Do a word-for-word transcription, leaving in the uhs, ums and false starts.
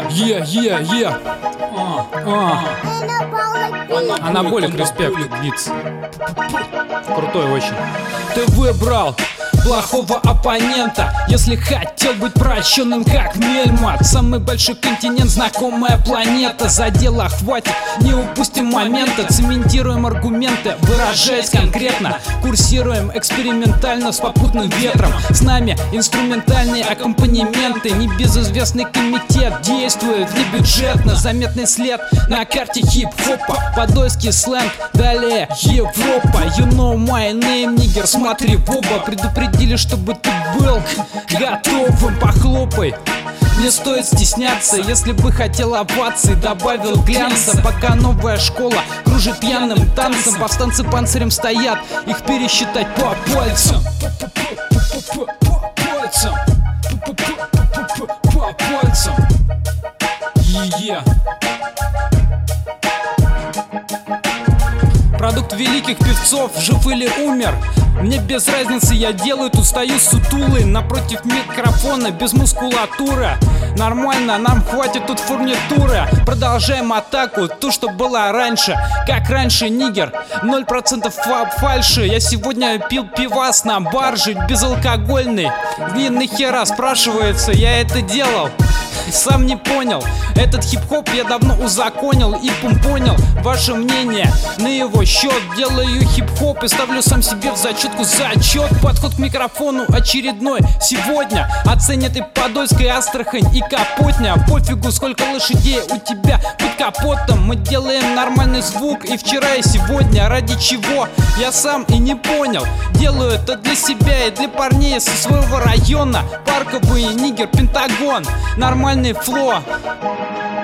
Е, е, е. Анаболик, респект, Гитс. Крутой очень. Ты выбрал плохого оппонента, если хотел быть прощенным, как Мельмот. Самый большой континент, знакомая планета. За дело хватит, не упустим момента. Цементируем аргументы, выражаясь конкретно. Курсируем экспериментально с попутным ветром. С нами инструментальные аккомпанементы. Небезызвестный комитет действует небюджетно. Заметный след на карте хип-хопа. Подольский сленг, далее Европа. You know my name, нигер, смотри в оба. Предупредили, чтобы ты был готовым, похлопай. Не стоит стесняться, если бы хотел овации, добавил глянца. Пока новая школа кружит пьяным танцем, повстанцы панцирем стоят, их пересчитать по пальцам. По пальцам. По пальцам. Е-е. Продукт великих певцов, жив или умер, мне без разницы, я делаю, тут стою сутулый напротив микрофона, без мускулатуры. Нормально, нам хватит тут фурнитуры. Продолжаем атаку, ту, что была раньше. Как раньше, нигер, ноль процентов фальши. Я сегодня пил пивас на барже, безалкогольный. Длинный хера, спрашивается, я это делал? Сам не понял, этот хип-хоп я давно узаконил и помпонил ваше мнение на его счет. Делаю хип-хоп и ставлю сам себе в зачетку зачет. Подход к микрофону очередной сегодня оценят и Подольская, Астрахань, и Капотня. Пофигу, сколько лошадей у тебя под капотом. Мы делаем нормальный звук и вчера, и сегодня. Ради чего? Я сам и не понял. Делаю это для себя и для парней со своего района. Парковый нигер, Пентагон, нормальный фло.